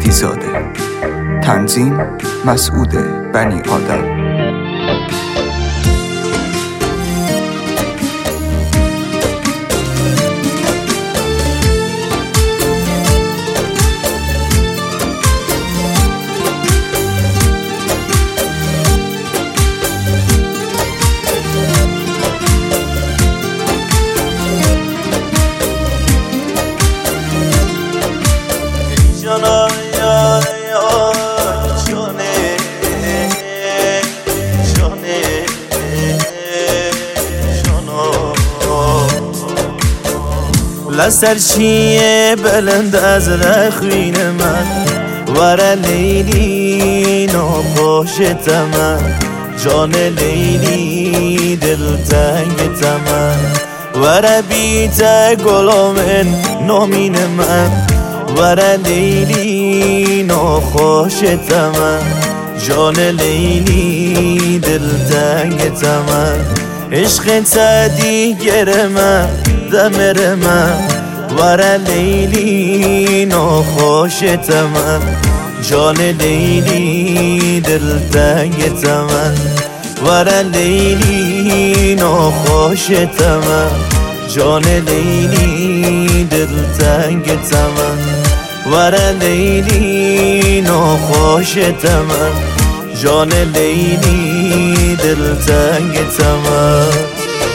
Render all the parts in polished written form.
مهدی زاده. تنظیم مسعود بنی آدم. لسر چیه بلند از رخوین من، ور لیلی ناخوشت من، جان لیلی دلتنگت من، ور بیت گلامن نامین من، ور لیلی ناخوشت من، جان لیلی دلتنگت من، عشقت دیگر من دمر من، ور لیلی ناخوشت من، جان لیلی دلتنگت من، ور لیلی ناخوشت من، جان لیلی دلتنگت من، ور لیلی ناخوشت من، جان لیلی دلتنگت من.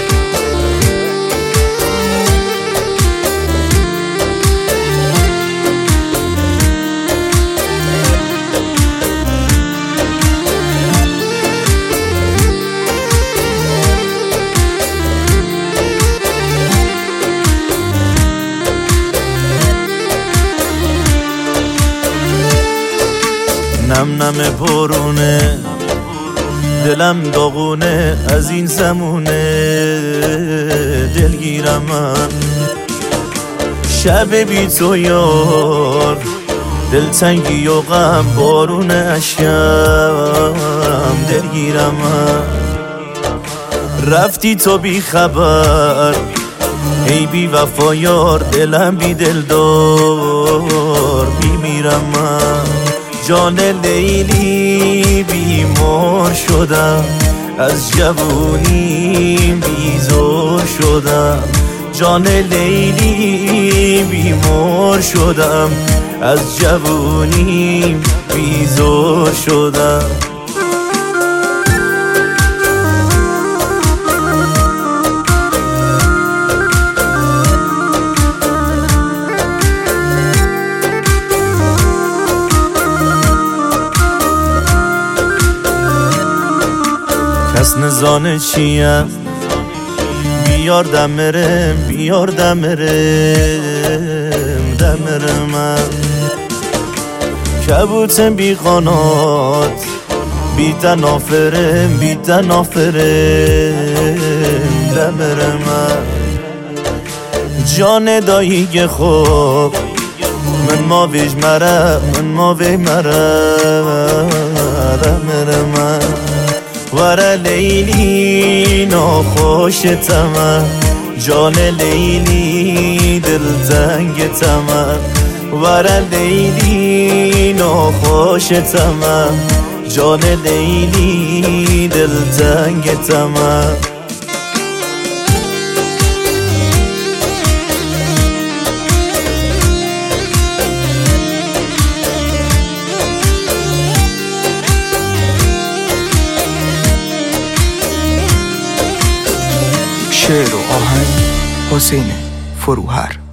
نم نم بارونه دلم داغونه از این زمونه، دلگیرم من شب بی تو یار، دلتنگی و غم بارون اشکم، دلگیرم من رفتی تو بی خبر، ای بی وفا یار دلم بی دلدار، بیمیرم من جان لیلی بیمار شدم، از جوونیم بیزار شدم، جان لیلی بیمار شدم، از جوونیم بیزار شدم. کس نزانه چیم بیار دمرم، بیار دمرم، دمرم من کبوتم بی قنات، بی تنافرم، بی تنافرم، دمرم من جان دایی خوب من ما ویج مرم، من ما وی مرم، دمرم من ور لیلی ناخوشت من، جان لیلی دلتنگت من، ور لیلی ناخوشت من، جان لیلی دلتنگت من. شعر و آهنگ حسین فروهر.